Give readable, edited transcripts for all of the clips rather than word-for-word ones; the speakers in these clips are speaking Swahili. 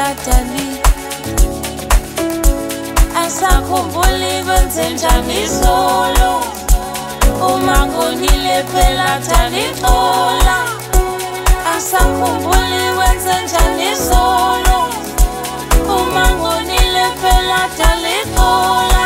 phela dali asakhumbuli kwenzenjani solo uma ngonile phela dali xola asakhumbuli kwenzenjani solo uma ngonile phela dali xola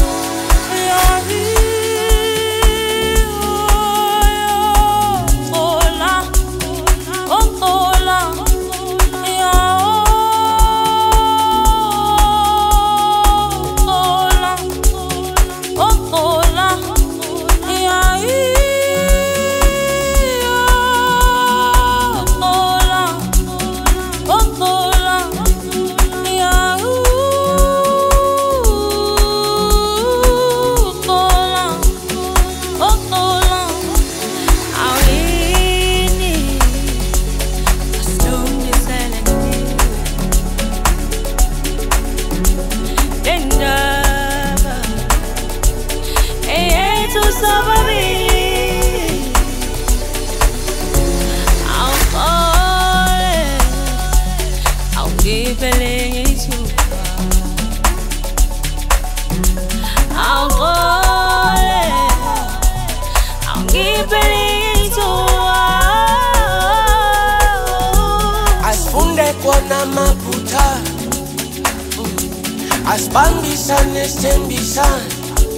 Asibambisane sithembisane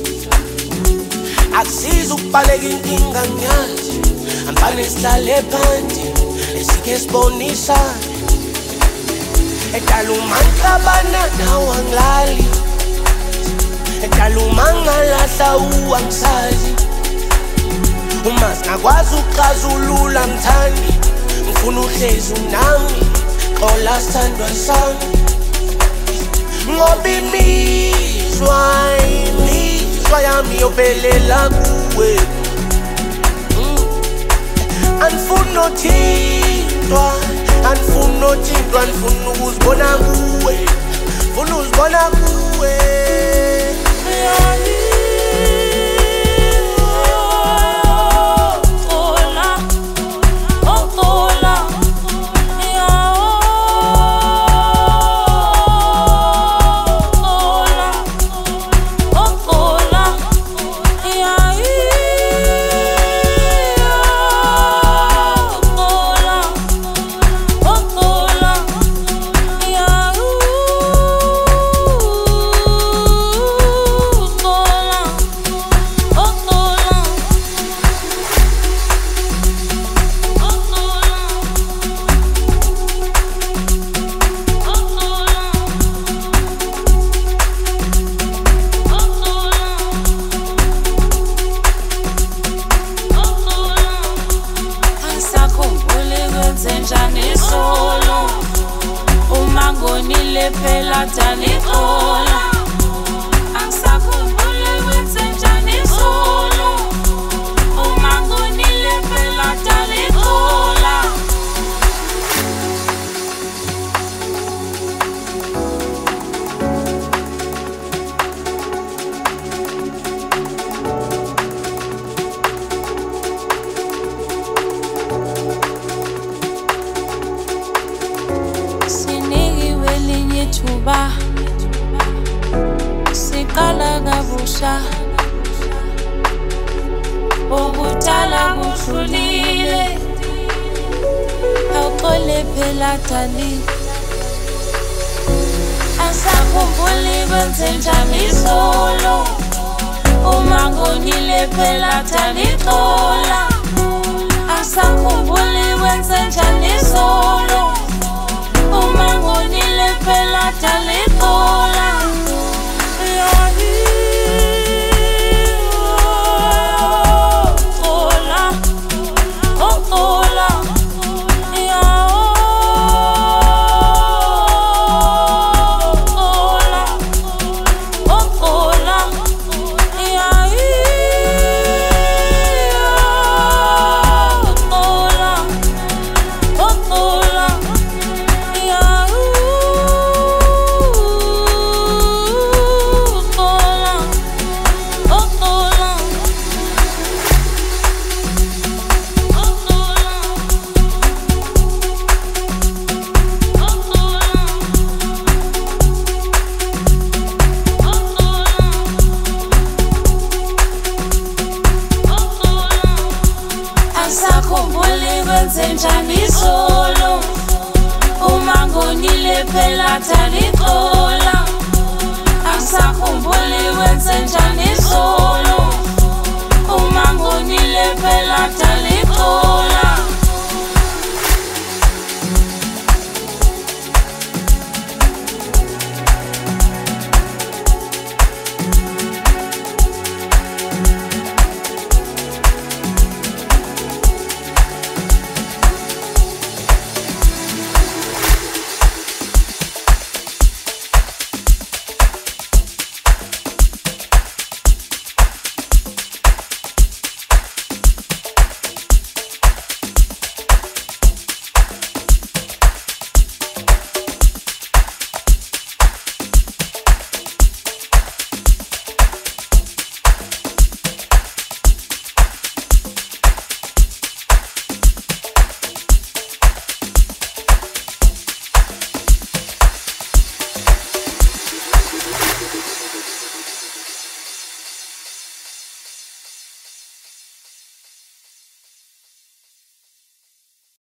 akusiza ukubaleka inkinga ngiyazi ambane sihlale phansi esikhe sibonisane edala umanhlabana nawe angilali edala umangalahla uwangisazi uma singakwazi ukuxazulula mthandi ngifuna uhlezi unami xola sithandwa sami ngoba imizwa yami yovelela kuwe anifuna uthintwa anifuna ukuzibona kuwe funa uzibona kuwe ngonile phela dali xola angisakhumbuli kwenzenjani solo uma ngonile phela dali xola thuba siqala kabusha okudala kudlulile awuxole phela dali asakhumbuli kwenzenjani solo uma ngonile phela dali xola asakhumbuli kwenzenjani solo uma ngonile phela dali xola Angisakhumbuli kwenzenjani izolo uma ngonile phela talixola. Angisakhumbuli kwenzenjani izolo uma ngonile phela talixola.